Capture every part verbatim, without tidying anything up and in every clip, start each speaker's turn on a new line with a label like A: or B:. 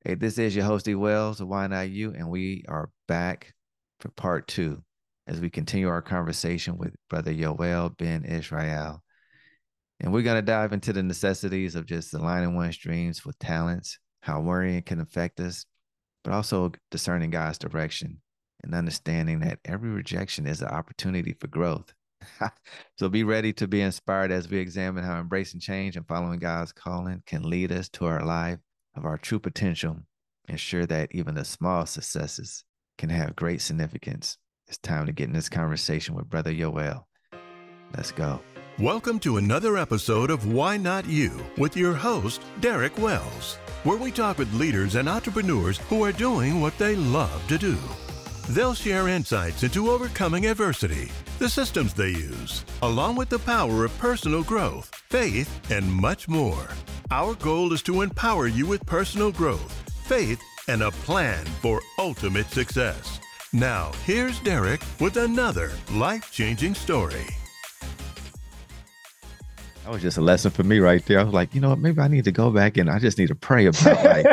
A: Hey, this is your host, E. Wells of Why Not You, and we are back for part two as we continue our conversation with Brother Yoel Ben Israel. And we're going to dive into the necessities of just aligning one's dreams with talents, how worrying can affect us, but also discerning God's direction and understanding that every rejection is an opportunity for growth. So be ready to be inspired as we examine how embracing change and following God's calling can lead us to our life of our true potential. Ensure that even the small successes can have great significance. It's time to get in this conversation with Brother Yoel. Let's go.
B: Welcome to another episode of Why Not You with your host, Derek Wells, where we talk with leaders and entrepreneurs who are doing what they love to do. They'll share insights into overcoming adversity, the systems they use, along with the power of personal growth, faith, and much more. Our goal is to empower you with personal growth, faith, and a plan for ultimate success. Now, here's Derek with another life-changing story.
A: That was just a lesson for me right there. I was like, you know what, maybe I need to go back and I just need to pray about like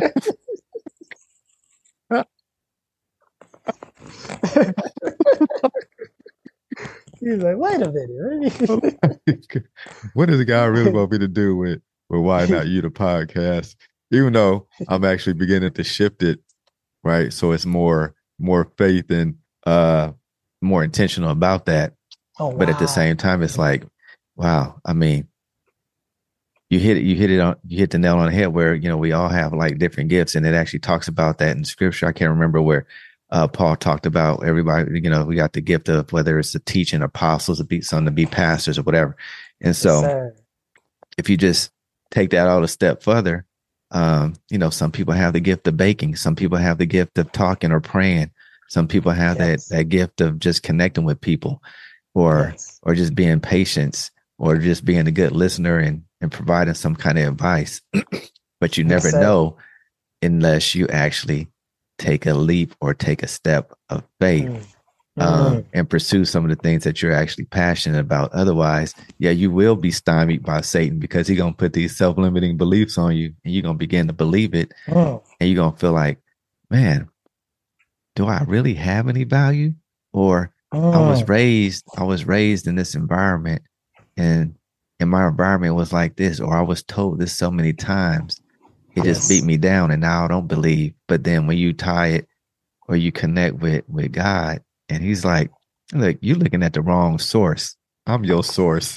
C: He's like, wait a minute.
A: what does God really want me to do with, with Why Not You, the podcast? Even though I'm actually beginning to shift it, right? So it's more more faith and uh more intentional about that.
C: Oh, wow.
A: But at the same time, it's like, wow, I mean, you hit it, you hit it on you hit the nail on the head where, you know, we all have like different gifts, and it actually talks about that in scripture. I can't remember where uh Paul talked about everybody, you know, we got the gift of whether it's the teaching apostles, to be some to be pastors or whatever. And so
C: Yes,
A: if you just take that out a step further, um, you know, some people have the gift of baking, some people have the gift of talking or praying, some people have
C: yes.
A: that that gift of just connecting with people, or
C: Yes.
A: or just being patient, or just being a good listener and and providing some kind of advice. But you
C: Yes,
A: never
C: sir.
A: know unless you actually take a leap or take a step of faith.
C: Mm.
A: Um,
C: Mm.
A: and pursue some of the things that you're actually passionate about. Otherwise, yeah, you will be stymied by Satan, because he's gonna put these self-limiting beliefs on you, and you're gonna begin to believe it,
C: Mm.
A: and you're gonna feel like, man, do I really have any value? Or I was
C: Mm.
A: raised, I was raised in this environment, and and my environment was like this, or I was told this so many times, it just beat
C: Yes.
A: me down, and now I don't believe. But then when you tie it or you connect with with God, and he's like, look, you're looking at the wrong source. I'm your source.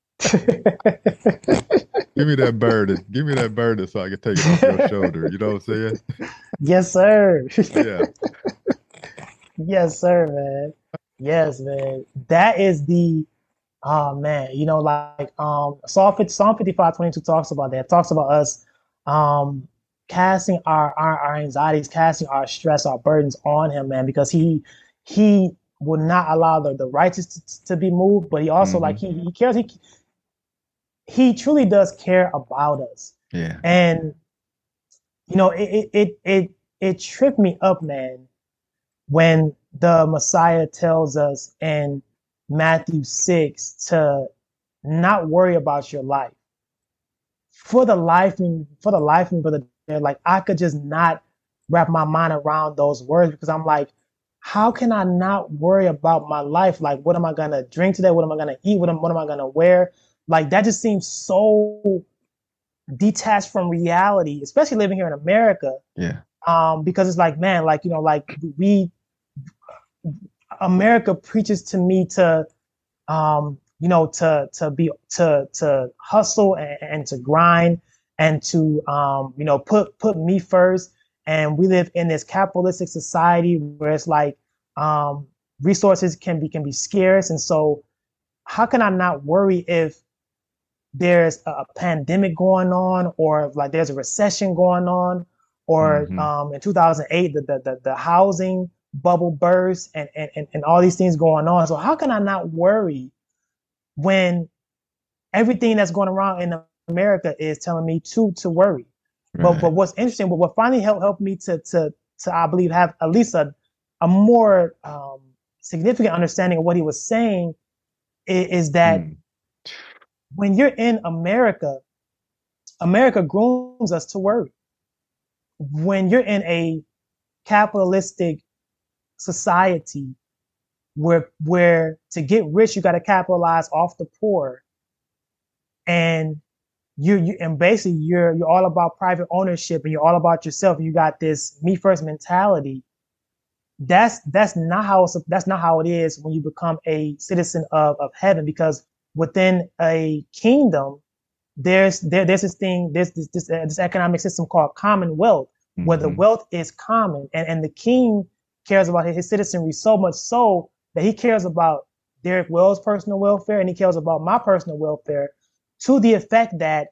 A: Give me that burden. Give me that burden so I can take it off your shoulder. You know what I'm saying?
C: Yes, sir.
A: Yeah.
C: Yes, sir, man. Yes, man. That is the oh man, you know, like um Psalm fifty, Psalm fifty-five twenty-two talks about that. It talks about us um casting our, our our anxieties, casting our stress, our burdens on him, man, because he he will not allow the, the righteous to, to be moved, but he also
A: Mm-hmm.
C: like he he cares he he truly does care about us.
A: Yeah.
C: And you know, it it it it, it tripped me up, man, when the Messiah tells us in Matthew six to not worry about your life. For the life and for the life and brother, like I could just not wrap my mind around those words, because I'm like, how can I not worry about my life? Like, what am I gonna drink today? What am I gonna eat? What am, what am I gonna wear? Like that just seems so detached from reality, especially living here in America.
A: Yeah.
C: Um, because it's like, man, like you know, like we America preaches to me to um, you know, to to be to to hustle and, and to grind and to um, you know, put put me first. And we live in this capitalistic society where it's like um, resources can be can be scarce, and so how can I not worry if there's a pandemic going on, or if, like there's a recession going on, or
A: Mm-hmm.
C: um, in two thousand eight the, the the the housing bubble burst, and, and and all these things going on. So how can I not worry when everything that's going around in America is telling me to to worry? But
A: Right.
C: but what's interesting, what, what finally helped helped me to to to I believe have at least a a more um, significant understanding of what he was saying is, is that
A: Mm.
C: when you're in America, America grooms us to worry. when you're in a capitalistic society where where to get rich you got to capitalize off the poor, and you you and basically you're you're all about private ownership and you're all about yourself, and you got this me first mentality. That's that's not how it's, that's not how it is when you become a citizen of, of heaven, because within a kingdom there's there, there's this thing there's this this, uh, this economic system called commonwealth, mm-hmm. where the wealth is common, and and the king cares about his, his citizenry so much so that he cares about Derek Wells' personal welfare and he cares about my personal welfare, to the effect that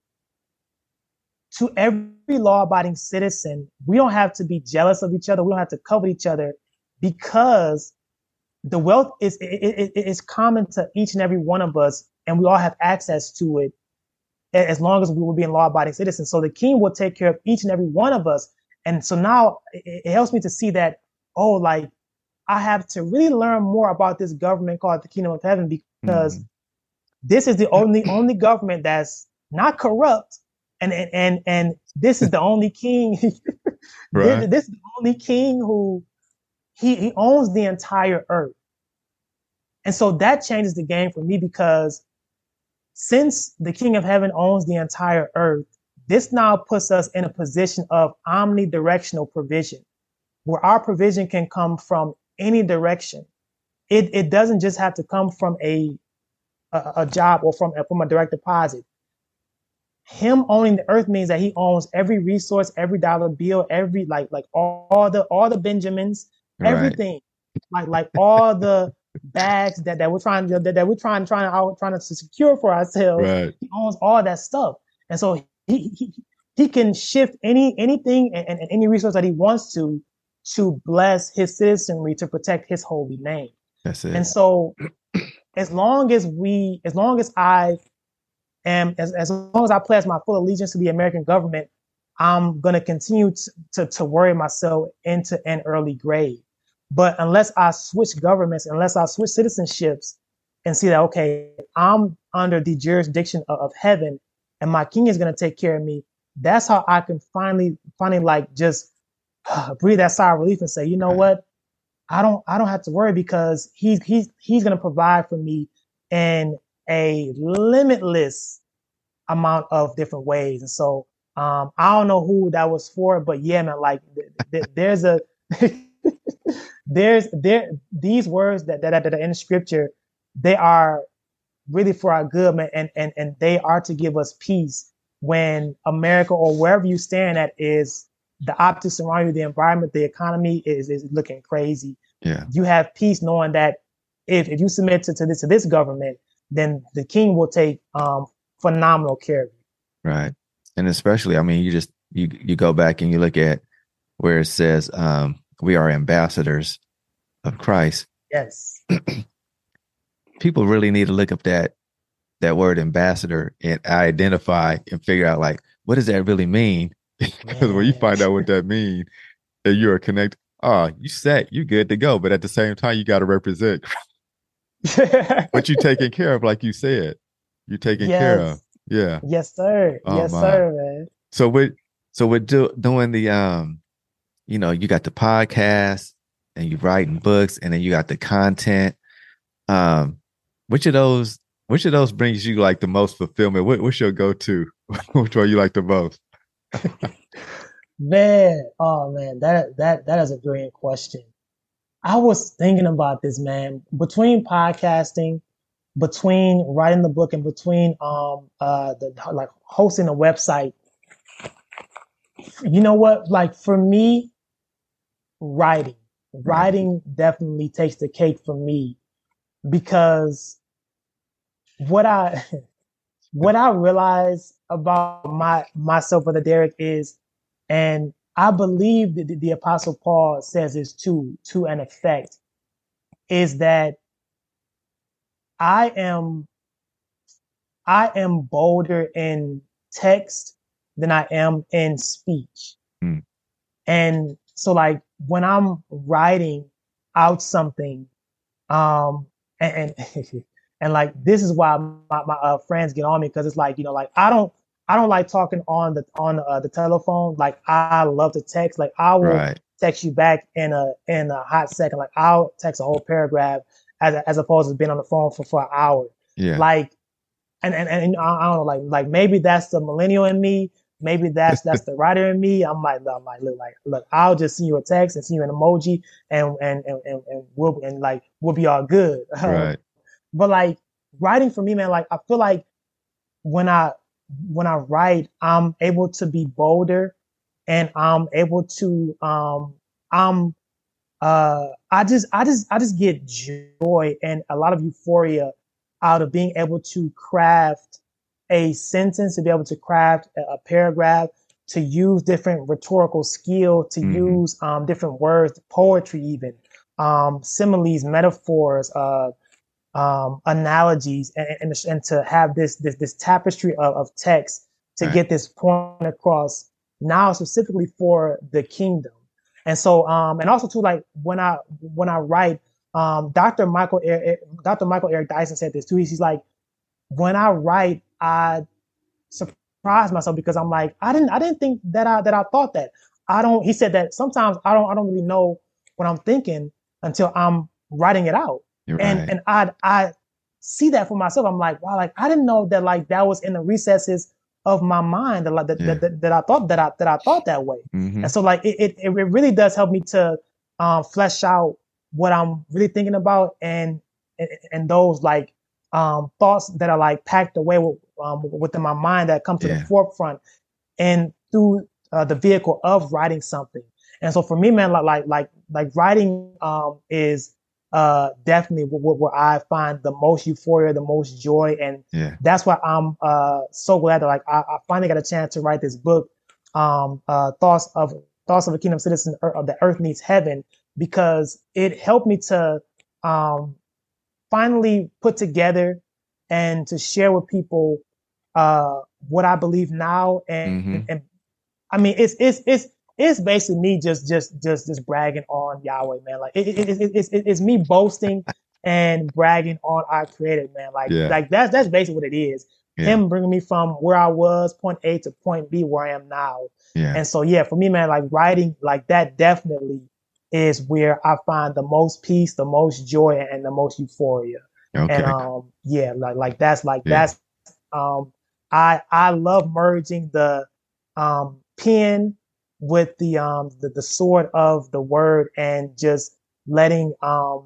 C: to every law-abiding citizen, we don't have to be jealous of each other. We don't have to covet each other, because the wealth is it, it, it is common to each and every one of us, and we all have access to it as long as we will be law-abiding citizens. So the king will take care of each and every one of us. And so now it, it helps me to see that, oh, like I have to really learn more about this government called the Kingdom of Heaven, because mm-hmm. this is the only only government that's not corrupt. And, and, and, and this is the only king, right. this, this is the only king who he, he owns the entire earth. And so that changes the game for me, because since the King of Heaven owns the entire earth, this now puts us in a position of omnidirectional provision, where our provision can come from any direction. It, it doesn't just have to come from a, a, a job or from, from a direct deposit. Him owning the earth means that he owns every resource, every dollar bill, every like like all, all the all the Benjamins, everything, right. like like all the bags that, that we're trying to that, that we're trying trying to trying to secure for ourselves. Right. He owns all that stuff, and so he he, he can shift any anything and, and any resource that he wants to to bless his citizenry, to protect his holy name.
A: That's it.
C: And so, as long as we, as long as I And as, as long as I pledge my full allegiance to the American government, I'm going to continue to, to, to worry myself into an early grave. But unless I switch governments, unless I switch citizenships and see that, okay, I'm under the jurisdiction of, of heaven and my king is going to take care of me, that's how I can finally, finally like just uh, breathe that sigh of relief and say, you know what? I don't, I don't have to worry, because he's, he's, he's going to provide for me in a limitless amount of different ways. And so, um, I don't know who that was for, but yeah, man, like th- th- there's a, there's there, these words that, that, that are in scripture, they are really for our good, man. And, and, and they are to give us peace when America or wherever you stand at is the optics around you, the environment, the economy is, is looking crazy.
A: Yeah.
C: You have peace knowing that if, if you submit to, to this, to this government, then the king will take um, phenomenal care of you.
A: Right. And especially, I mean, you just, you, you go back and you look at where it says um, we are ambassadors of Christ.
C: Yes.
A: People really need to look up that, that word ambassador and identify and figure out, like, what does that really mean? Because when you find out what that means, and you are connected, oh, you set, you good to go. But at the same time, you got to represent. But you taking care of, like you said, you taking
C: yes.
A: care of. Yeah.
C: Yes, sir. Oh, yes, my. sir, man.
A: So we're so we're do, doing the um, you know, you got the podcast and you writing books, and then you got the content. Um, which of those, which of those brings you like the most fulfillment? What, what's your go-to? Which one you like the most?
C: Man, oh man, that that that is a brilliant question. I was thinking about this, man. Between podcasting, between writing the book, and between um uh the like hosting a website, you know what? Like for me, writing, writing definitely takes the cake for me, because what I what I realize about my myself, Brother Derek, is, and I believe that the Apostle Paul says this too, to an effect, is that I am I am bolder in text than I am in speech. Mm. And so like when I'm writing out something, um, and, and, and like, this is why my, my uh, friends get on me, because it's like, you know, like I don't, I don't like talking on the on uh, the telephone. Like I love to text. Like I will
A: Right.
C: text you back in a in a hot second. Like I'll text a whole paragraph as as opposed to being on the phone for, for an hour.
A: Yeah.
C: Like and and, and I don't know, like like maybe that's the millennial in me. Maybe that's that's the writer in me. I'm like I'm like look like look. I'll just send you a text and send you an emoji, and and and and, and we'll and like we'll be all good.
A: Right.
C: But like writing for me, man, like I feel like when I when I write, I'm able to be bolder, and I'm able to um I'm uh I just I just I just get joy and a lot of euphoria out of being able to craft a sentence, to be able to craft a, a paragraph, to use different rhetorical skill, to
A: Mhm.
C: use um different words, poetry even, um similes, metaphors, uh um, analogies, and, and, and to have this this this tapestry of, of text to
A: Right.
C: get this point across now specifically for the kingdom. And so um and also too, like when I when I write, um Doctor Michael Er- Doctor Michael Eric Dyson said this too. He's he's like, when I write, I surprise myself because I'm like, I didn't I didn't think that I that I thought that. I don't he said that sometimes I don't I don't really know what I'm thinking until I'm writing it out.
A: You're
C: And
A: right.
C: and I I see that for myself. I'm like, wow, like I didn't know that like that was in the recesses of my mind that like that,
A: Yeah.
C: that, that, that I thought that I that I thought that way.
A: Mhm.
C: And so like it, it it really does help me to um flesh out what I'm really thinking about, and and, and those like um thoughts that are like packed away with, um, within my mind that come to the
A: Yeah.
C: forefront and through uh, the vehicle of writing something. And so for me, man, like like like like writing um is uh definitely where, where I find the most euphoria, the most joy, and
A: Yeah.
C: that's why I'm uh so glad that like I, I finally got a chance to write this book, um uh thoughts of thoughts of a kingdom citizen er, of the earth needs heaven, because it helped me to um finally put together and to share with people uh what I believe now, and
A: Mhm.
C: and I mean, it's it's it's it's basically me just just just just bragging on Yahweh, man. Like it, it, it, it, it's it's me boasting and bragging on our Creator, man. Like
A: Yeah.
C: like that's that's basically what it is.
A: Yeah.
C: Him bringing me from where I was, point A to point B, where I am now.
A: Yeah.
C: And so yeah, for me, man, like writing like that definitely is where I find the most peace, the most joy, and the most euphoria.
A: Okay.
C: And um yeah, like like that's like
A: Yeah.
C: that's um I I love merging the um pen with the um the, the sword of the word, and just letting um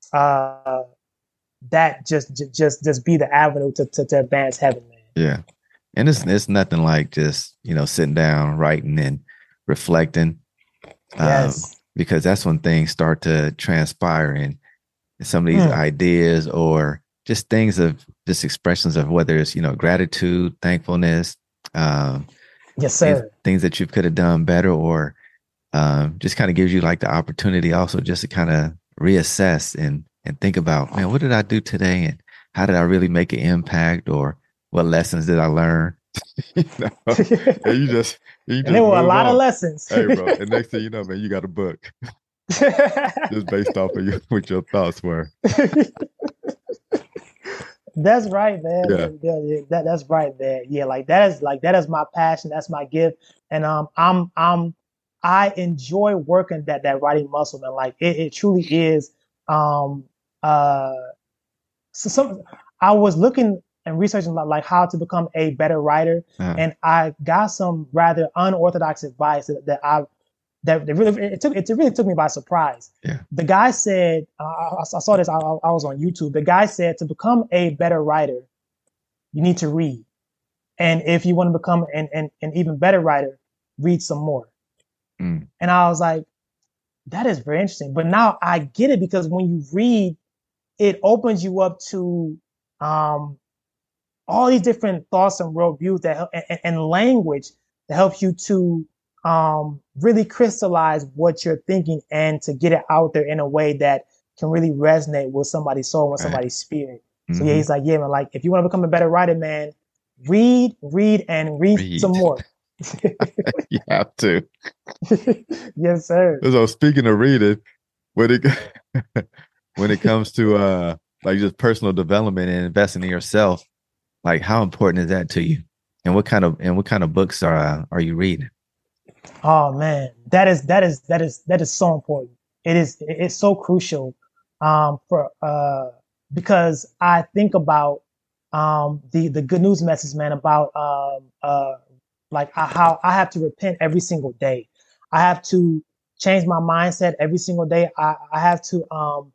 C: uh that just ju- just just be the avenue to to, to advance heaven, man.
A: Yeah. And it's it's nothing like just, you know, sitting down, writing and reflecting. Um,
C: Yes.
A: because that's when things start to transpire, and some of these
C: Mm.
A: ideas or just things of just expressions of whether it's, you know, gratitude, thankfulness, um,
C: Yes,
A: things,
C: sir.
A: things that you could have done better, or um, just kind of gives you like the opportunity also just to kind of reassess and and think about, man, what did I do today, and how did I really make an impact, or what lessons did I learn? You know? And you just you
C: And
A: just
C: there were a
A: move
C: lot of
A: on.
C: lessons.
A: Hey, bro. And next thing you know, man, you got a book just based off of you, what your thoughts were.
C: That's right, man.
A: Yeah.
C: Yeah, yeah, that that's right, man. Yeah, like that is like that is my passion. That's my gift, and um, I'm I'm I enjoy working that that writing muscle, man. Like it, it truly is. Um, uh, so some I was looking and researching like, like how to become a better writer,
A: Uh,
C: and I got some rather unorthodox advice that, that I that it really it took it really took me by surprise.
A: yeah.
C: The guy said, uh, I, I saw this. I, I was on YouTube. The guy said to become a better writer, you need to read, and if you want to become an an, an even better writer, read some more.
A: Mm.
C: And I was like, that is very interesting. But now I get it, because when you read, it opens you up to um, all these different thoughts and worldviews that help, and, and language that helps you to um, really crystallize what you're thinking, and to get it out there in a way that can really resonate with somebody's soul, with
A: Right.
C: somebody's spirit. So yeah,
A: Mhm.
C: he's like, yeah, man, like if you want to become a better writer, man, read, read, and read,
A: Read.
C: some more.
A: You have to.
C: Yes, sir.
A: So speaking of reading, when it when it comes to uh like just personal development and investing in yourself, like how important is that to you? And what kind of and what kind of books are are you reading?
C: Oh man, that is that is that is that is so important. It is it's so crucial um, for uh, because I think about um, the the good news message, man, about um, uh, like uh, how I have to repent every single day. I have to change my mindset every single day. I, I have to um,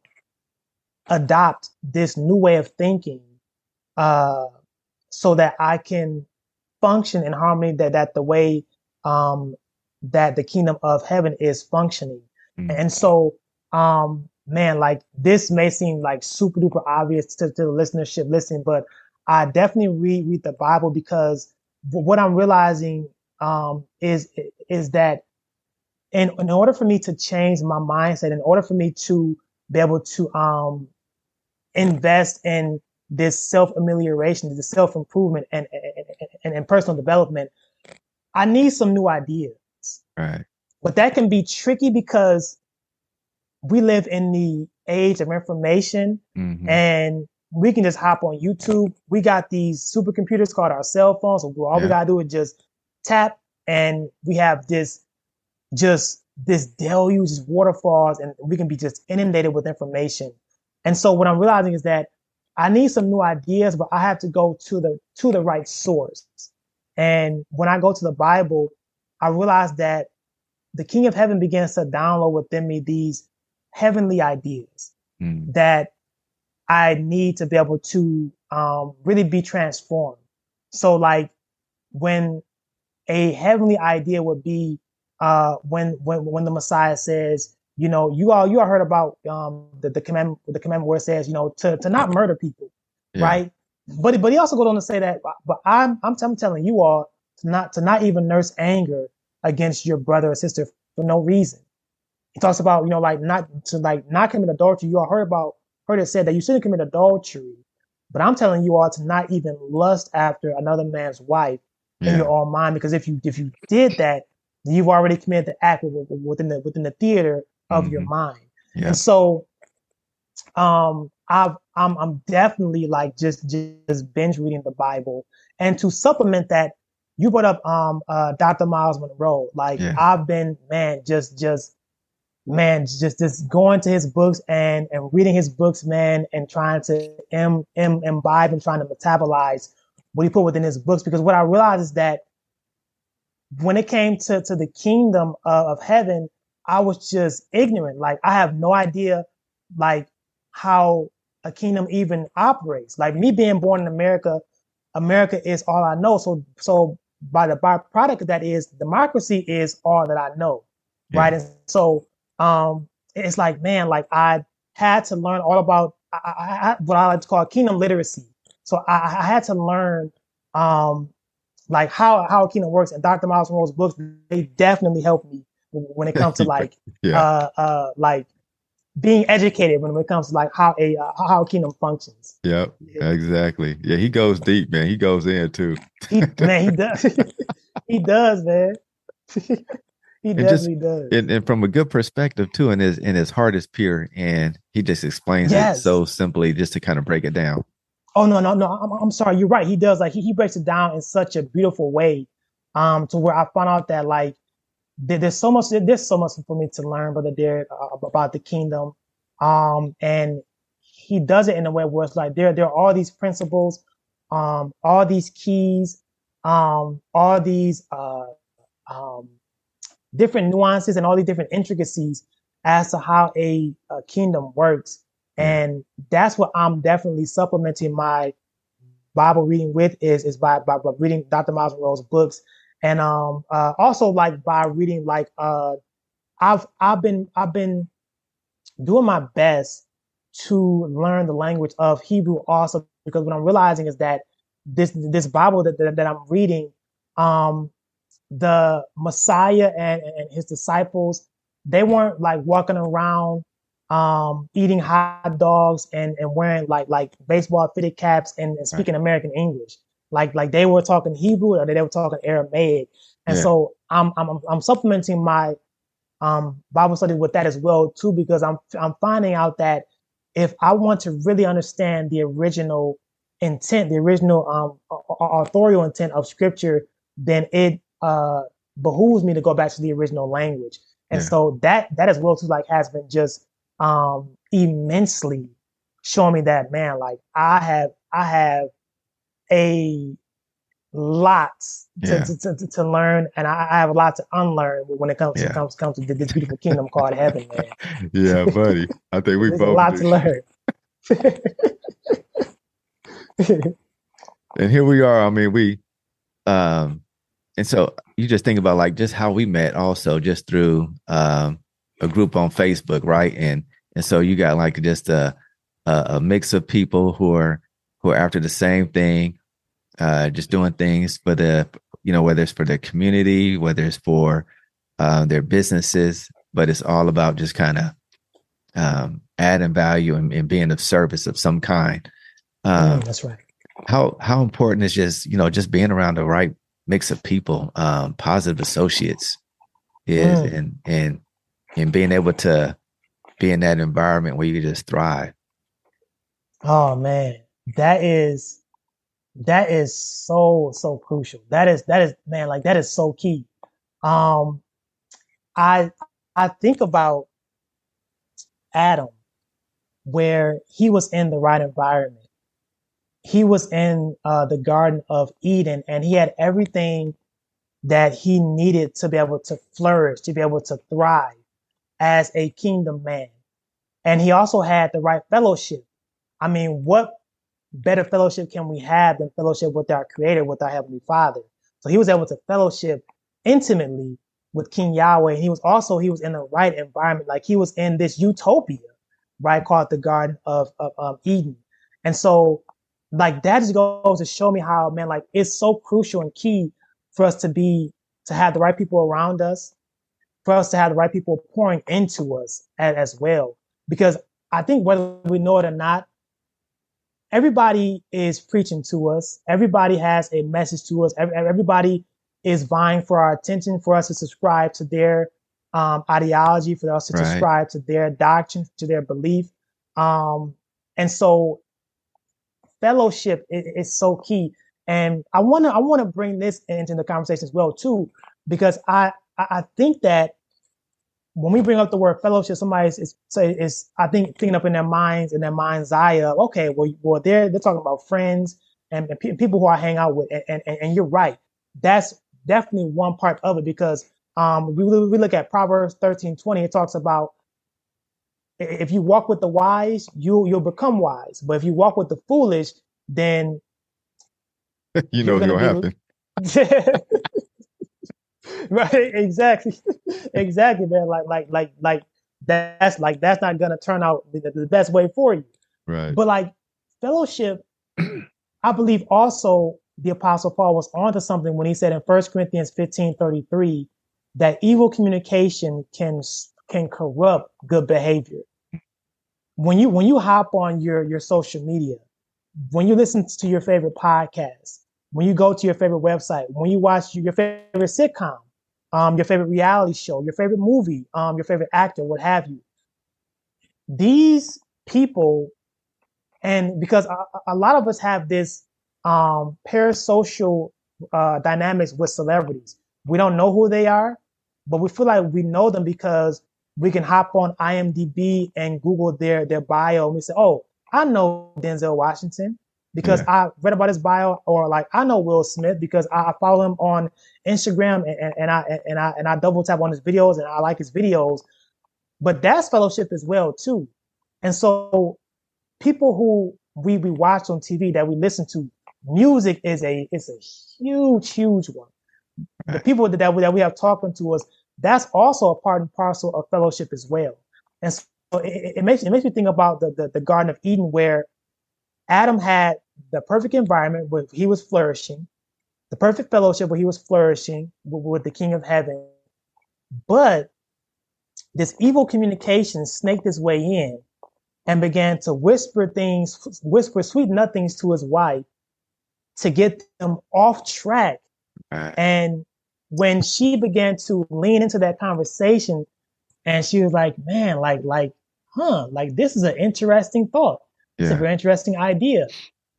C: adopt this new way of thinking uh, so that I can function in harmony that that the way um that the kingdom of heaven is functioning.
A: Mm.
C: And so um man, like this may seem like super duper obvious to, to the listenership listening, but I definitely read read the Bible because what I'm realizing um is is that in in order for me to change my mindset, in order for me to be able to um invest in this self amelioration, this self improvement, and, and, and and personal development, I need some new ideas.
A: Right.
C: But that can be tricky because we live in the age of information,
A: Mm-hmm.
C: and we can just hop on YouTube. We got these supercomputers called our cell phones, so all yeah. we gotta do is just tap, and we have this just this deluge, just waterfalls, and we can be just inundated with information. And so what I'm realizing is that I need some new ideas, but I have to go to the to the right source. And when I go to the Bible, I realize that the King of Heaven begins to download within me these heavenly ideas mm. that I need to be able to um, really be transformed. So like when a heavenly idea would be uh, when when when the Messiah says, you know, you all you all heard about um, the the commandment the commandment where it says, you know, to to not murder people, yeah. right? But but he also goes on to say that, but I'm I'm, I'm telling you all to not to not even nurse anger against your brother or sister for no reason. He talks about, you know, like not to like not commit adultery. You all heard about heard it said that you shouldn't commit adultery, but I'm telling you all to not even lust after another man's wife yeah. in your own mind, because if you if you did that, then you've already committed the act within the within the theater of mm-hmm. your mind. Yeah. And so, um, I've I'm I'm definitely like just just binge reading the Bible, and to supplement that, you brought up um uh Doctor Miles Monroe. Like yeah. I've been man just just man just just going to his books and and reading his books, man, and trying to im, im, imbibe and trying to metabolize what he put within his books. Because what I realized is that when it came to to the kingdom of, of heaven, I was just ignorant. Like I have no idea like how a kingdom even operates. Like me being born in America, America is all I know. So so by the byproduct of that is democracy is all that I know. Yeah. Right. And so um it's like, man, like I had to learn all about I, I, I, what I like to call kingdom literacy. So I, I had to learn um like how how a kingdom works, and Doctor Miles Monroe's books, they definitely helped me when it comes to like yeah. uh uh like being educated when it comes to like how a uh, how a kingdom functions.
A: Yep, yeah. exactly. Yeah, he goes deep, man. He goes in too.
C: he, man, he does. he does, man. he and definitely
A: just,
C: does.
A: And, and from a good perspective too, and his and his heart is pure, and he just explains yes. it so simply, just to kind of break it down.
C: Oh no, no, no! I'm, I'm sorry. You're right. He does. Like he, he breaks it down in such a beautiful way, um, to where I found out that like there, there's so much there's so much for me to learn, Brother Derek, uh, about the kingdom, um, and he does it in a way where it's like there there are all these principles, um, all these keys, um, all these uh, um, different nuances and all these different intricacies as to how a, a kingdom works. And that's what I'm definitely supplementing my Bible reading with is, is by, by, by reading Doctor Miles Monroe's books. And, um, uh, also like by reading, like, uh, I've, I've been, I've been doing my best to learn the language of Hebrew also, because what I'm realizing is that this, this Bible that, that, that I'm reading, um, the Messiah and, and his disciples, they weren't like walking around um, eating hot dogs and, and wearing like like baseball fitted caps and, and speaking right. American English. Like like they were talking Hebrew or they were talking Aramaic. And yeah. so I'm I'm I'm supplementing my um, Bible study with that as well too, because I'm I'm finding out that if I want to really understand the original intent, the original um authorial intent of scripture, then it uh behooves me to go back to the original language. And
A: Yeah.
C: so that that as well too, like, has been just um immensely showing me that, man, like I have I have a lot to
A: Yeah.
C: to, to, to learn, and I, I have a lot to unlearn when it comes to
A: Yeah.
C: comes comes to this beautiful kingdom called heaven, man.
A: Yeah, buddy. I think we
C: There's a
A: both
C: lot
A: do.
C: to learn.
A: And here we are. I mean, we um and so you just think about like just how we met also just through um a group on Facebook, right? And and so you got like just a a, a mix of people who are who are after the same thing, uh just doing things for the, you know, whether it's for their community, whether it's for uh, their businesses, but it's all about just kind of um adding value and, and being of service of some kind. Um
C: Mm, that's right.
A: how how important is just, you know, just being around the right mix of people, um, positive associates is,
C: Mm.
A: and and and being able to be in that environment where you can just thrive.
C: Oh man, that is that is so so crucial. That is that is man, like that is so key. Um, I I think about Adam, where he was in the right environment. He was in uh, the Garden of Eden, and he had everything that he needed to be able to flourish, to be able to thrive as a kingdom man. And he also had the right fellowship. I mean, what better fellowship can we have than fellowship with our Creator, with our Heavenly Father? So he was able to fellowship intimately with King Yahweh. And he was also, he was in the right environment. Like he was in this utopia, right, called the Garden of, of, of Eden. And so, like, that just goes to show me how, man, like, it's so crucial and key for us to be, to have the right people around us, for us to have the right people pouring into us as, as well. Because I think whether we know it or not, everybody is preaching to us. Everybody has a message to us. Every, everybody is vying for our attention, for us to subscribe to their um, ideology, for us to
A: Right.
C: subscribe to their doctrine, to their belief. Um, and so fellowship is, is so key. And I want to I want to bring this into the conversation as well too, because I I think that when we bring up the word fellowship, somebody is, say is I think thinking up in their minds, in their mind's eye of, okay, well, well they're they're talking about friends and, and pe- people who I hang out with, and, and and you're right, that's definitely one part of it, because um we we look at Proverbs thirteen twenty, it talks about if you walk with the wise, you you'll become wise, but if you walk with the foolish, then
A: You know
C: you're
A: what's
C: gonna
A: gonna
C: be
A: happen.
C: right, exactly, exactly, man. Like, like, like, like that's like that's not gonna turn out the, the best way for you.
A: Right.
C: But like fellowship, I believe also the Apostle Paul was onto something when he said in First Corinthians fifteen thirty-three that evil communication can can corrupt good behavior. When you when you hop on your your social media, when you listen to your favorite podcast, when you go to your favorite website, when you watch your favorite sitcom, um, your favorite reality show, your favorite movie, um, your favorite actor, what have you, these people, and because a, a lot of us have this um, parasocial uh, dynamics with celebrities, we don't know who they are, but we feel like we know them because we can hop on I M D B and Google their their bio, and we say, "Oh, I know Denzel Washington because
A: Yeah.
C: I read about his bio," or like, "I know Will Smith because I follow him on Instagram and, and, and I and I and I double tap on his videos and I like his videos." But that's fellowship as well too. And so people who we, we watch on T V, that we listen to, music is a is a huge, huge one. The
A: Right.
C: people that, that we that we have talking to us, that's also a part and parcel of fellowship as well. And so it, it makes it makes me think about the, the the Garden of Eden, where Adam had the perfect environment where he was flourishing, the perfect fellowship where he was flourishing with, with the King of Heaven. But this evil communication snaked its way in and began to whisper things, whisper sweet nothings to his wife to get them off track.
A: Right.
C: And when she began to lean into that conversation, and she was like, man, like, like, huh, like this is an interesting thought. It's a
A: Yeah.
C: very interesting idea.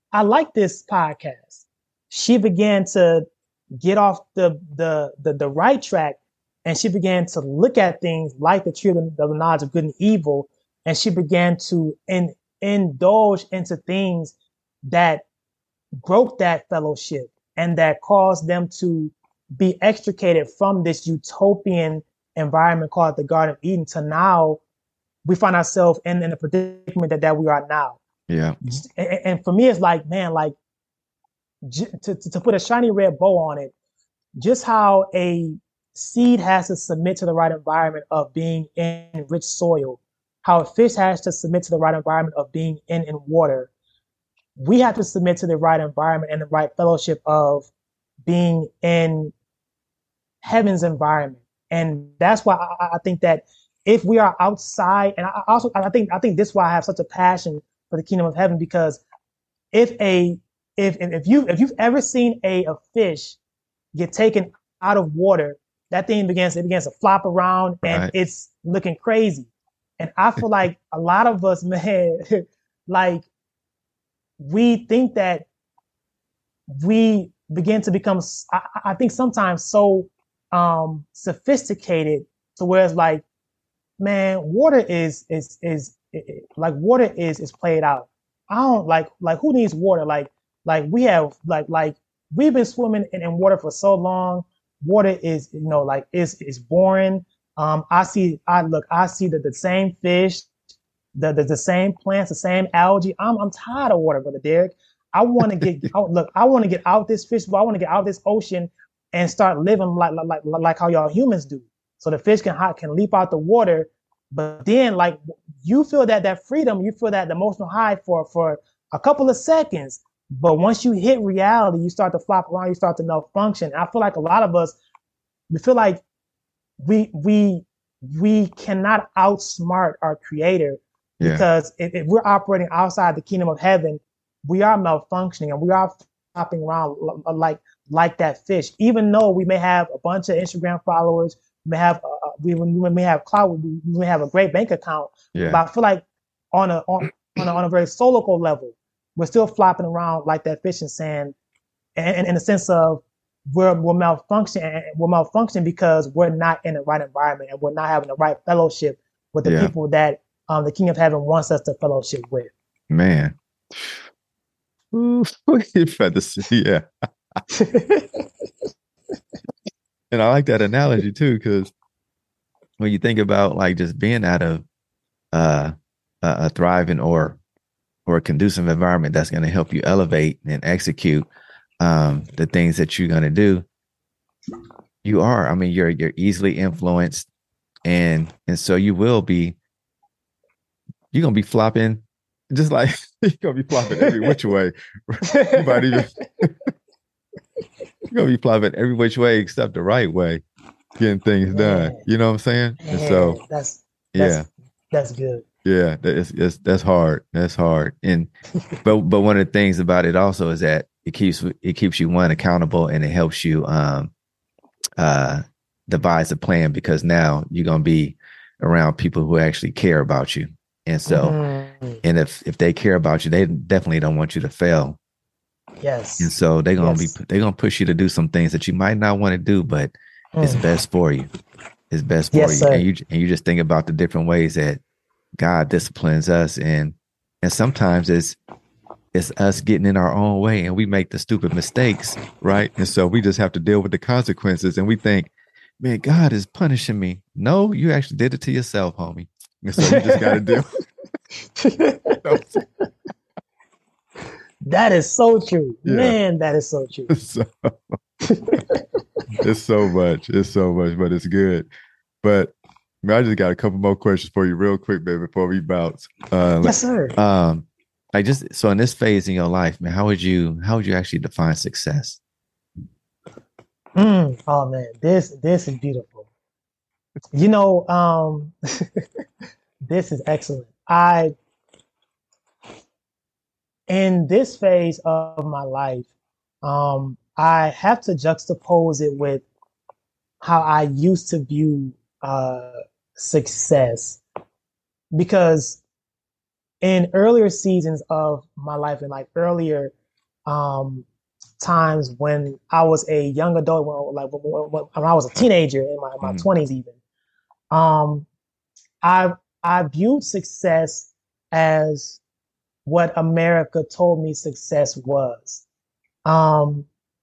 C: I like this podcast. She began to get off the the the, the right track, and she began to look at things like the tree of the, the knowledge of good and evil, and she began to in, indulge into things that broke that fellowship and that caused them to be extricated from this utopian environment called the Garden of Eden to now we find ourselves in, in the predicament that, that we are now.
A: Yeah.
C: And, and for me, it's like, man, like j- to, to put a shiny red bow on it, just how a seed has to submit to the right environment of being in rich soil, how a fish has to submit to the right environment of being in, in water. We have to submit to the right environment and the right fellowship of being in heaven's environment. And that's why I, I think that if we are outside, and I also I think I think this is why I have such a passion for the kingdom of heaven, because if a if if you if you've ever seen a, a fish get taken out of water, that thing begins it begins to flop around and right. It's looking crazy. And I feel like a lot of us, man, like we think that we begin to become, I, I think sometimes so um, sophisticated to where it's like, man, water is, is, is, is like water is, is played out. I don't like, like who needs water? Like, like we have, like, like we've been swimming in, in water for so long. Water is, you know, like is, is boring. Um, I see, I look, I see that the same fish, the, the, the same plants, the same algae. I'm, I'm tired of water, Brother Derek. I want to get out. Look, I want to get out this fish, but I want to get out this ocean and start living like, like, like how y'all humans do. So the fish can, can leap out the water, but then like you feel that, that freedom, you feel that emotional high for, for a couple of seconds. But once you hit reality, you start to flop around, you start to malfunction. And I feel like a lot of us, we feel like we, we, we cannot outsmart our creator. Yeah. Because if, if we're operating outside the kingdom of heaven, we are malfunctioning and we are flopping around like like that fish. Even though we may have a bunch of Instagram followers, we may have uh, we, we may have clout, we may have a great bank account. Yeah. But I feel like on a on on a, on a very solical level, we're still flopping around like that fish and saying, and, and in the sense of we're we're malfunctioning, we're malfunctioning because we're not in the right environment and we're not having the right fellowship with the yeah. people that um, the King of Heaven wants us to fellowship with.
A: Man. Ooh, yeah. And I like that analogy too, because when you think about like just being out of uh, a, a thriving or or a conducive environment that's going to help you elevate and execute um, the things that you're going to do, you are. I mean, you're you're easily influenced, and and so you will be. You're gonna be flopping. Just like you're gonna be flopping every which way. You might even you're gonna be flopping every which way except the right way, getting things done. You know what I'm saying?
C: Man,
A: and so
C: that's, that's
A: yeah,
C: that's good.
A: Yeah, that's that's that's hard. That's hard. And but but one of the things about it also is that it keeps it keeps you one accountable and it helps you um uh devise a plan, because now you're gonna be around people who actually care about you. And so, mm-hmm. and if, if they care about you, they definitely don't want you to fail.
C: Yes.
A: And so they're going to yes. be, they're going to push you to do some things that you might not want to do, but mm. it's best for you. It's best for
C: yes,
A: you.
C: Sir.
A: And you, and you just think about the different ways that God disciplines us. And, and sometimes it's, it's us getting in our own way and we make the stupid mistakes. Right. And so we just have to deal with the consequences and we think, man, God is punishing me. No, you actually did it to yourself, homie. And so you just got to do.
C: That is so true. Yeah. Man, that is so true.
A: So, it's so much. It's so much, but it's good. But man, I just got a couple more questions for you real quick, baby, before we bounce. Uh,
C: yes, sir.
A: Um, I just, so in this phase in your life, man, how would you, how would you actually define success?
C: Mm, oh man, this, this is beautiful. You know, um, this is excellent. I, in this phase of my life, um, I have to juxtapose it with how I used to view uh, success, because in earlier seasons of my life and like earlier um, times when I was a young adult, when, like when, when, when I was a teenager in my, my
A: Mm.
C: twenties even. Um, I I viewed success as what America told me success was. Um,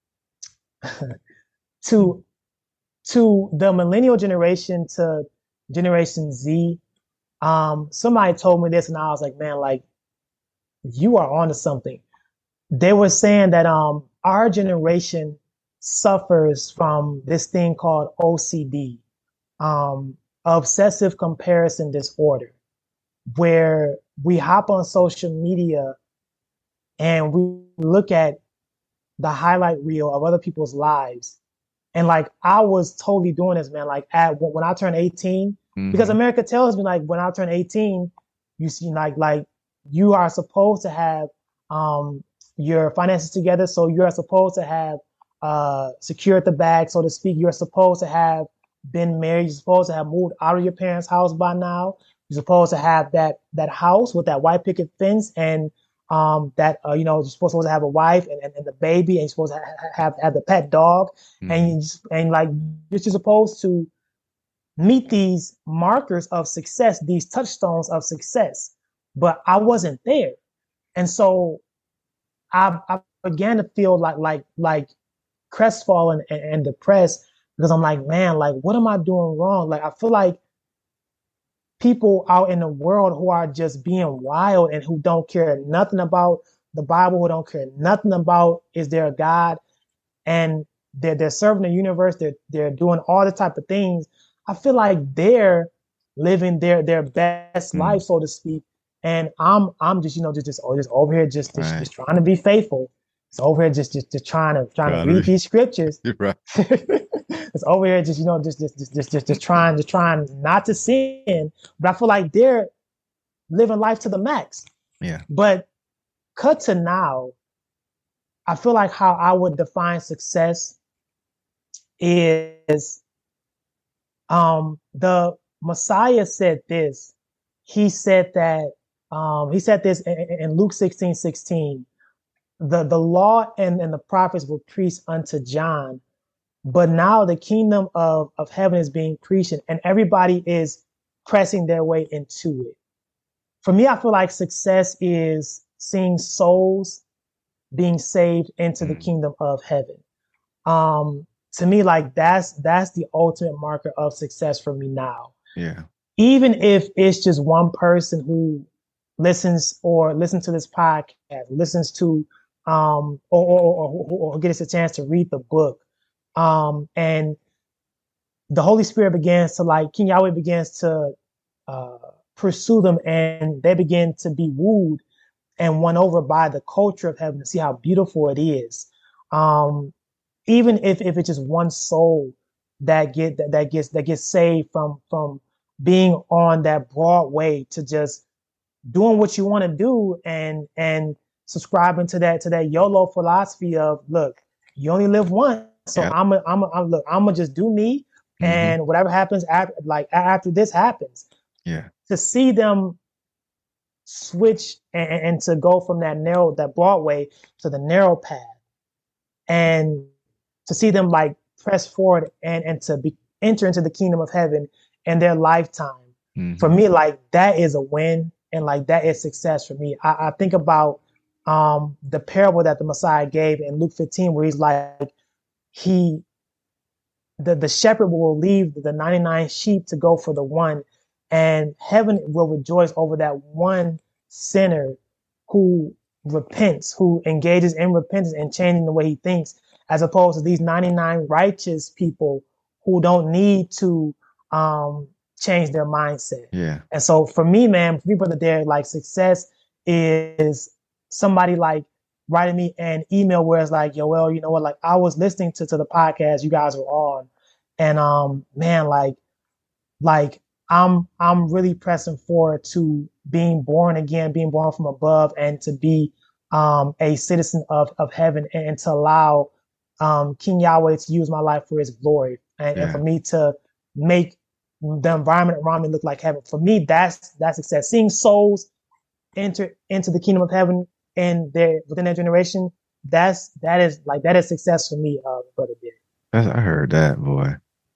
C: to to the millennial generation, to Generation Z, um, somebody told me this, and I was like, man, like you are onto something. They were saying that um our generation suffers from this thing called O C D, um, obsessive comparison disorder, where we hop on social media and we look at the highlight reel of other people's lives. And like I was totally doing this, man. Like at when I turned eighteen, because
A: Mm-hmm.
C: America tells me like when I turn eighteen, you see like like you are supposed to have um your finances together. So you're supposed to have uh secured the bag, so to speak. You're supposed to have been married. You're supposed to have moved out of your parents' house by now. You're supposed to have that that house with that white picket fence, and um that uh, you know, you're supposed to have a wife and, and, and the baby, and you're supposed to ha- have have the pet dog,
A: Mm-hmm.
C: and you just, and like you're just supposed to meet these markers of success, these touchstones of success. But I wasn't there, and so I, I began to feel like like like crestfallen and, and depressed, because I'm like, man, like what am I doing wrong? Like I feel like people out in the world who are just being wild and who don't care nothing about the Bible, who don't care nothing about is there a God, and they're they're serving the universe, they're they're doing all the type of things. I feel like they're living their their best
A: Mm.
C: life, so to speak. And I'm I'm just, you know, just just, oh, just over here just just,
A: Right.
C: just trying to be faithful. It's over here just just, just trying to trying
A: Trying
C: to
A: to
C: read
A: be-
C: these scriptures.
A: You're right.
C: It's over here just, you know, just just just just just, just trying just trying not to sin. But I feel like they're living life to the max.
A: Yeah.
C: But cut to now, I feel like how I would define success is um the Messiah said this. He said that um he said this in, in Luke sixteen sixteen. The the law and, and the prophets were preached unto John, but now the kingdom of, of heaven is being preached, and everybody is pressing their way into it. For me, I feel like success is seeing souls being saved into the
A: Mm.
C: kingdom of heaven. Um, to me, like that's that's the ultimate marker of success for me now.
A: Yeah.
C: Even if it's just one person who listens or listens to this podcast, listens to um or or, or, or, or gets a chance to read the book, um, and the Holy Spirit begins to like King Yahweh begins to uh, pursue them, and they begin to be wooed and won over by the culture of heaven to see how beautiful it is. Um, even if, if it's just one soul that get that, that gets that gets saved from from being on that broad way to just doing what you want to do, and and subscribing to that to that YOLO philosophy of, look, you only live once, so
A: Yep.
C: I'm a, I'm a, I'm look I'm gonna just do me,
A: Mhm.
C: and whatever happens after, like after this happens.
A: Yeah.
C: To see them switch and, and to go from that narrow, that broad way to the narrow path, and to see them like press forward and and to be enter into the kingdom of heaven in their lifetime.
A: Mhm.
C: For me, like that is a win, and like that is success for me. I, I think about um the parable that the Messiah gave in Luke fifteen, where he's like, he the, the shepherd will leave the ninety-nine sheep to go for the one, and heaven will rejoice over that one sinner who repents, who engages in repentance and changing the way he thinks, as opposed to these ninety-nine righteous people who don't need to um, change their mindset.
A: Yeah.
C: And so for me, man, for me, brother Derek, like success is somebody like writing me an email where it's like, yo, well, you know what, like I was listening to, to the podcast you guys were on, and um, man, like, like I'm I'm really pressing forward to being born again, being born from above, and to be um a citizen of of heaven, and, and to allow um King Yahweh to use my life for his glory, and,
A: Yeah.
C: and for me to make the environment around me look like heaven. For me, that's that's success. Seeing souls enter into the kingdom of heaven and their within their generation, that's that is like that is success for me, uh, brother
A: I I heard that, boy.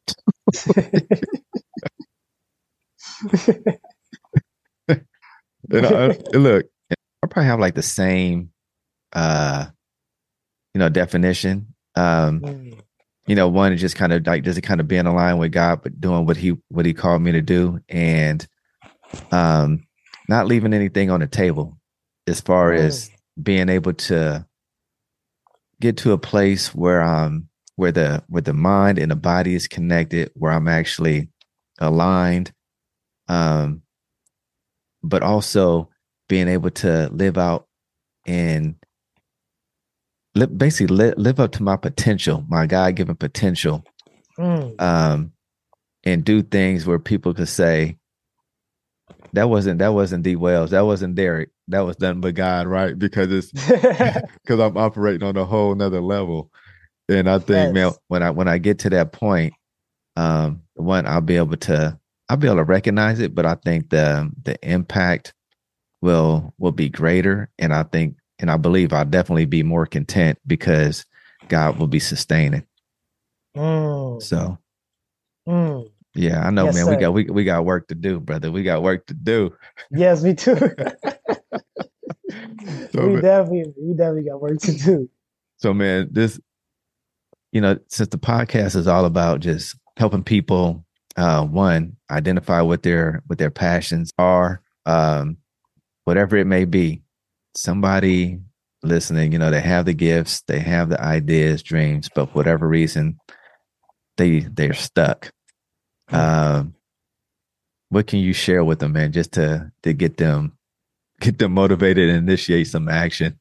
C: Derek.
A: And I, and look, I probably have like the same, uh, you know, definition. Um,
C: Mm,
A: you know, one is just kind of like just kind of being aligned with God, but doing what he what he called me to do, and um, not leaving anything on the table as far
C: mm,
A: as being able to get to a place where um where the where the mind and the body is connected, where I'm actually aligned, um, but also being able to live out and live, basically live, live up to my potential, my God given potential,
C: mm.
A: um, and do things where people could say that wasn't that wasn't D Wells, that wasn't Derek, that was done by God, right? Because it's because I'm operating on a whole nother level. And I think, man,
C: Yes.
A: when I when I get to that point, um, one, I'll be able to I'll be able to recognize it, but I think the the impact will will be greater, and I think and I believe I'll definitely be more content because God will be sustaining.
C: Mm,
A: So
C: mm.
A: yeah, I know,
C: Yes,
A: man. We got
C: sir.
A: we we got work to do, brother. We got work to do.
C: Yes, me too.
A: So
C: we
A: man,
C: definitely, we definitely got work to do.
A: so man, this you know, since the podcast is all about just helping people, uh, one, identify what their what their passions are, um, whatever it may be. Somebody listening, you know, they have the gifts, they have the ideas, dreams, but for whatever reason, they they're stuck. Um, what can you share with them, man, just to to get them get them motivated and initiate some action?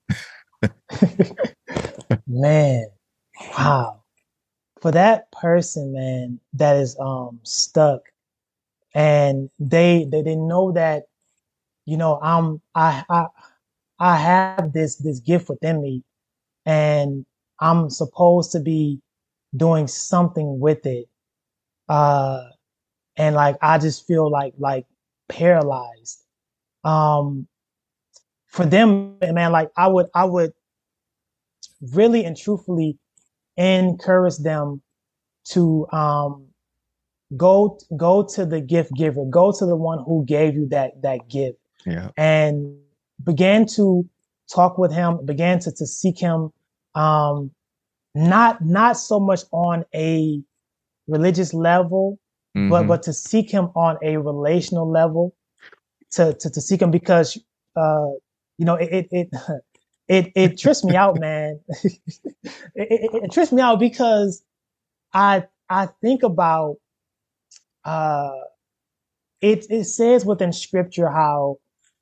C: Man, wow. For that person, man, that is um stuck and they they, they know that, you know, I'm I I I have this this gift within me and I'm supposed to be doing something with it. Uh and like I just feel like like paralyzed. Um for them, man, like I would I would really and truthfully encourage them to um go go to the gift giver, go to the one who gave you that that gift,
A: Yeah.
C: and began to talk with him, began to to seek him, um, not not so much on a religious level, but
A: Mm-hmm.
C: but to seek him on a relational level, to to, to seek him because uh, you know it it it it, it trips me out, man. it, it, it trips me out because I I think about uh it it says within scripture how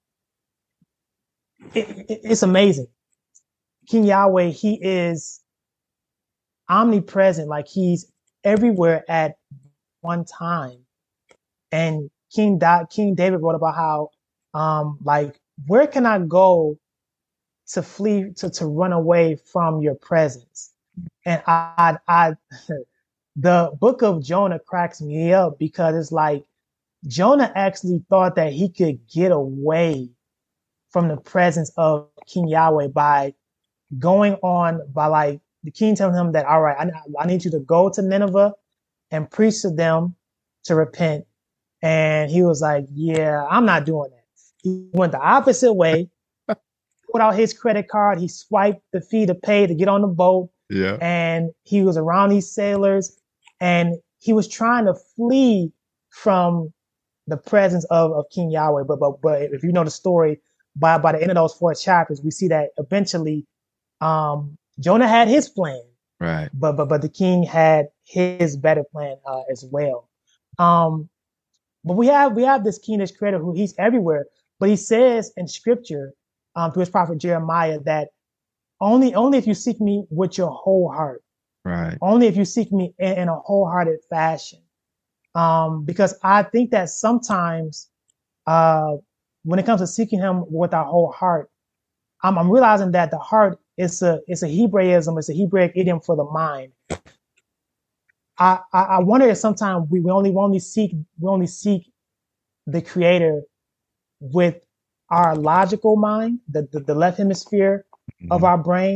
C: it, it, it's amazing. King Yahweh, he is omnipresent, like he's everywhere at one time. And King da- King David wrote about how um like where can I go to flee to, to run away from your presence? And I I the book of Jonah cracks me up because it's like Jonah actually thought that he could get away from the presence of King Yahweh by going on by like the king telling him that, all right, I, I need you to go to Nineveh and preach to them to repent. And he was like, yeah, I'm not doing that. He went the opposite way, put out his credit card. He swiped the fee to pay to get on the boat.
A: Yeah.
C: And he was around these sailors and he was trying to flee from the presence of, of King Yahweh. But, but, but if you know the story, by, by the end of those four chapters, we see that eventually um, Jonah had his plan,
A: Right.
C: but but but the king had his better plan uh, as well. Um, but we have we have this king, this creator, who he's everywhere. But he says in scripture, um, through his prophet Jeremiah, that only only if you seek me with your whole heart,
A: Right.
C: only if you seek me in, in a wholehearted fashion. Um, because I think that sometimes, uh, when it comes to seeking him with our whole heart, I'm, I'm realizing that the heart is a it's a Hebraism, it's a Hebraic idiom for the mind. I, I, I wonder if sometimes we, we only we only seek we only seek the creator with our logical mind, the, the, the left hemisphere of
A: Mhm.
C: our brain,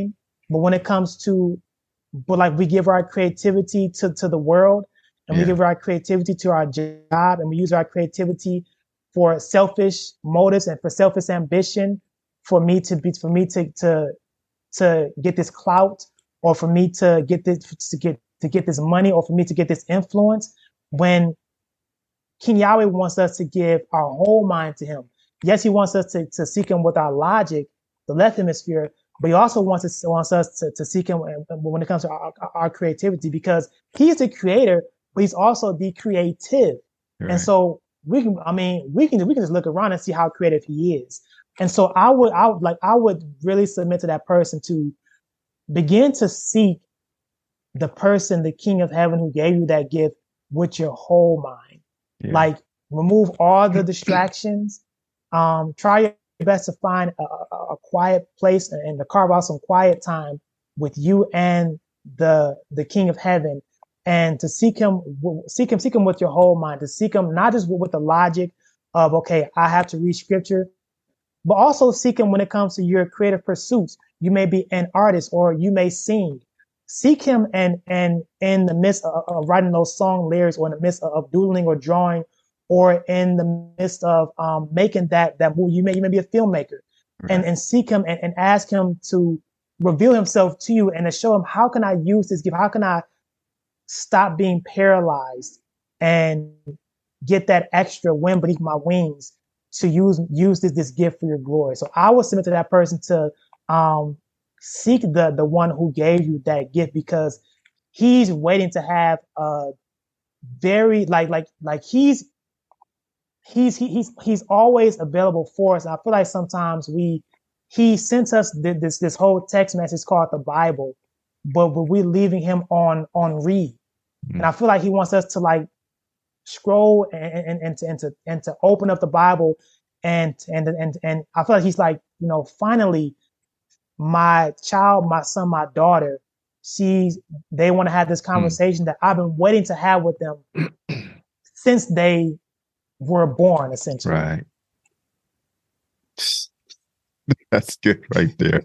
C: But when it comes to, but like we give our creativity to, to the world, and yeah. we give our creativity to our job, and we use our creativity for selfish motives and for selfish ambition, for me to be, for me to, to, to get this clout, or for me to get this, to get, to get this money, or for me to get this influence, when King Yahweh wants us to give our whole mind to him. Yes, he wants us to, to seek him with our logic, the left hemisphere, but he also wants us, wants us to, to seek him when it comes to our, our creativity, because he's the creator, but he's also the creative. Right. And so we can, I mean, we can, we can just look around and see how creative he is. And so I would, I would like, I would really submit to that person to begin to seek the person, the King of Heaven who gave you that gift, with your whole mind. Yeah. Like, remove all the distractions. Um, try your best to find a, a, a quiet place and, and to carve out some quiet time with you and the the King of Heaven, and to seek him, seek him, seek him with your whole mind. To seek him not just with, with the logic of, okay, I have to read scripture, but also seek him when it comes to your creative pursuits. You may be an artist, or you may sing. Seek him, and and in the midst of, of writing those song lyrics, or in the midst of, of doodling or drawing, or in the midst of um, making that that movie. You may you may be a filmmaker, right. and and seek him and, and ask him to reveal himself to you, and to show him, how can I use this gift? How can I stop being paralyzed and get that extra wind beneath my wings to use use this this gift for your glory? So I would submit to that person to um, seek the the one who gave you that gift, because he's waiting to have a very like like like he's he's he, he's he's always available for us. I feel like sometimes we he sent us this this whole text message called the Bible, but but we're leaving him on on read, mm-hmm. and I feel like he wants us to like scroll and and and to and to, and to open up the Bible, and and and and I feel like he's like, you know, finally, my child, my son, my daughter, sees they want to have this conversation mm. that I've been waiting to have with them since they were born, essentially.
D: Right. That's good right there.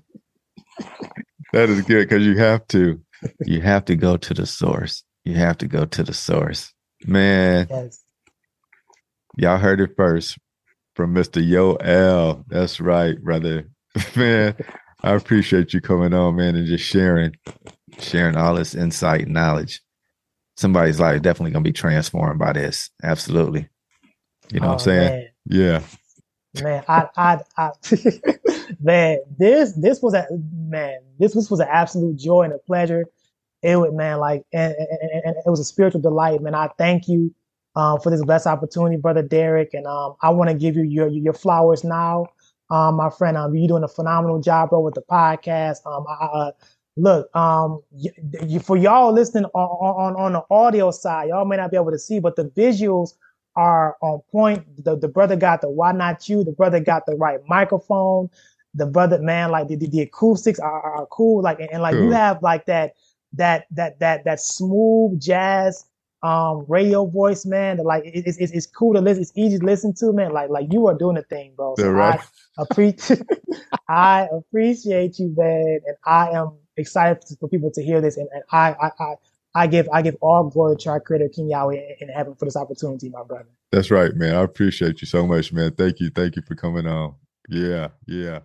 D: That is good, because you have to.
A: You have to go to the source. You have to go to the source. Man.
C: Yes.
D: Y'all heard it first from Mister Yoel. That's right, brother. Man, I appreciate you coming on, man, and just sharing,
A: sharing all this insight and knowledge. Somebody's life definitely gonna be transformed by this. Absolutely. You know oh, what I'm saying?
C: Man.
D: Yeah.
C: Man, I, I, I, man, this, this was a, man, this, this was an absolute joy and a pleasure. It would, man, like, and, and, and it was a spiritual delight, man. I thank you um, for this blessed opportunity, Brother Derek. And um, I want to give you your, your flowers now. Um, my friend, um, you're doing a phenomenal job, bro, with the podcast. Um, I, uh, look, um, you, you, for y'all listening on, on, on the audio side, y'all may not be able to see, but the visuals are on point. The, the brother got the Why Not You? The brother got the right microphone. The brother, man, like the, the, the acoustics are, are cool. Like, and, and like cool. You have like that, that, that, that, that smooth jazz, um, radio voice, man. That like, it, it's, it's cool to listen. It's easy to listen to, man. Like, like you are doing the thing, bro. So right. I appreciate, I appreciate you, man. And I am excited for people to hear this. And, and I, I, I, I give I give all glory to our Creator, King Yahweh, in heaven for this opportunity, my brother.
D: That's right, man. I appreciate you so much, man. Thank you. Thank you for coming on. Yeah, yeah.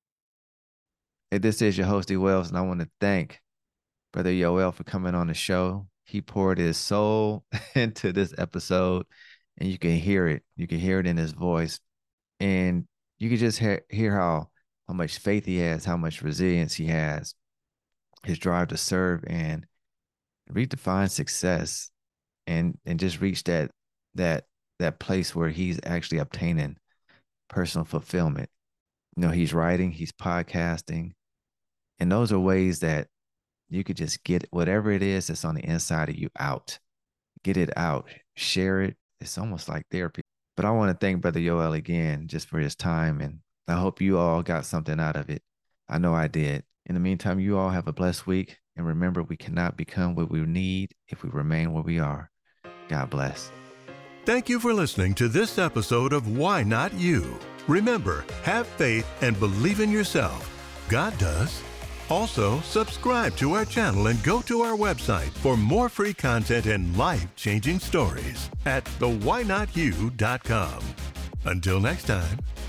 A: Hey, this is your host, D. Wells, and I want to thank Brother Yoel for coming on the show. He poured his soul into this episode, and you can hear it. You can hear it in his voice. And you can just hear, hear how, how much faith he has, how much resilience he has, his drive to serve and redefine success, and and just reach that that that place where he's actually obtaining personal fulfillment. You know, he's writing, he's podcasting, and those are ways that you could just get whatever it is that's on the inside of you out. Get it out, share it. It's almost like therapy. But I want to thank Brother Yoel again just for his time, and I hope you all got something out of it. I know I did. In the meantime, you all have a blessed week. And remember, we cannot become what we need if we remain where we are. God bless.
B: Thank you for listening to this episode of Why Not You? Remember, have faith and believe in yourself. God does. Also, subscribe to our channel and go to our website for more free content and life-changing stories at the why not you dot com. Until next time,